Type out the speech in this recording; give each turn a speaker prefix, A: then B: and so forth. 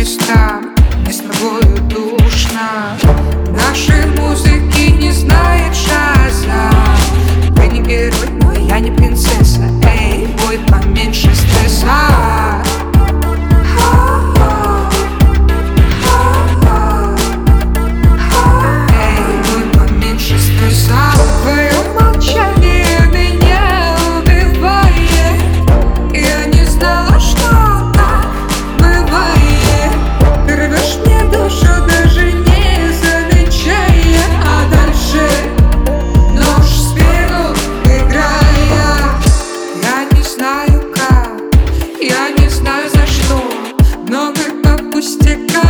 A: местам, мне с тобою душно. Нашей музыки не знает Шазам. Ты не герой, но я не принцесса. Эй, бой, поменьше стресса. Эй, бой, поменьше стресса. Твое молчание меня убивает. Я не знала, что так бывает. Ты рвешь мне душу, даже не замечая. А дальше нож в спину играя. Я не знаю как, я не знаю за что, но мы по пустякам.